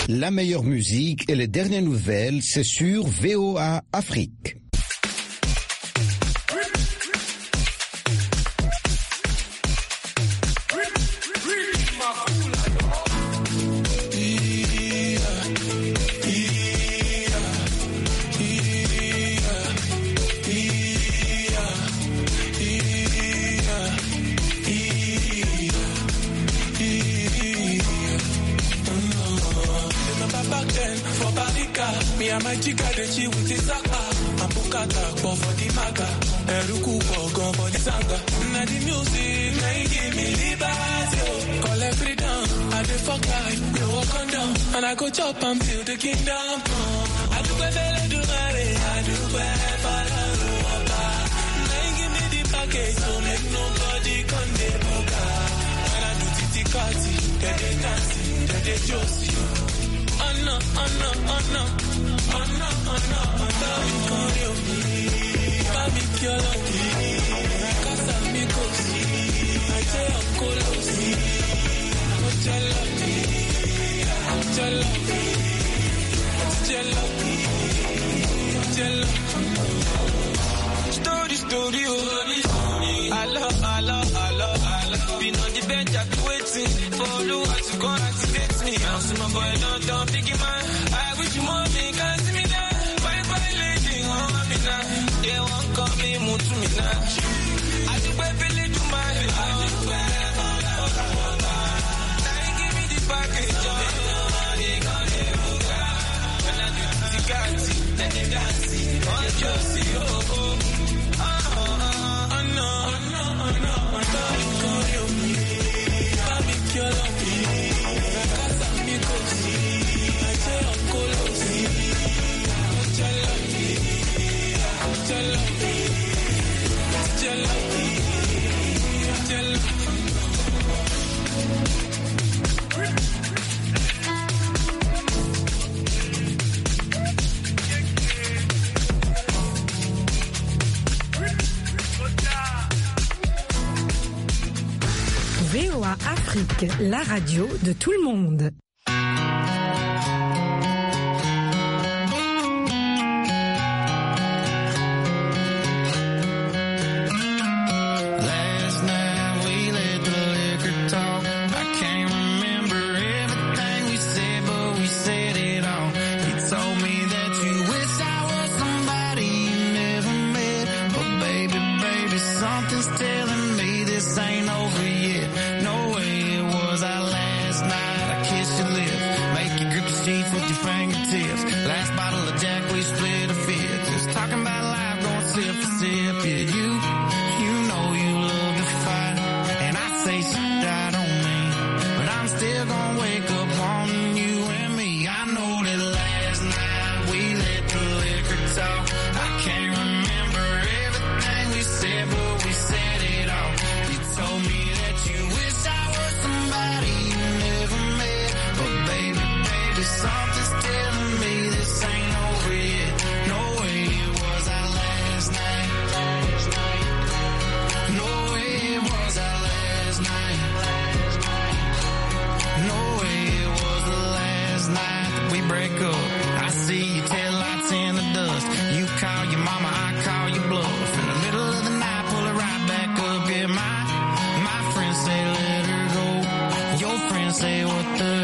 La meilleure musique et les dernières nouvelles, c'est sur VOA Afrique. Me and my chica, they chill with the saka. I'm Bukata, but for the maga. Eruku, gone for the sanga. Now the music, now you give me liberty. Call every down, I dey fuck life, you walk on down. And I go chop and build the kingdom come. I do better, do money, I do better, now you give me the package, so make nobody come the boga. When I do titi kati, they dancing, they josie. Oh no, oh no, oh no, oh no, oh no, oh no, con yo, mami kiolo, casa amigos, aje okolos, ojelo, ojelo, ojelo, ojelo. Story, hello, been on the bench, I've been waiting for the world to come activate me. I'll see my boy, don't pick him man. I wish you more me, can't see me now. Bye, lady, oh, me now. They won't call me, move to me now. I do baby, to my now you give me the package, when I do the Tigati, then they dance, oh, Josie, oh. VOA Afrique, la radio de tout le monde. Say what the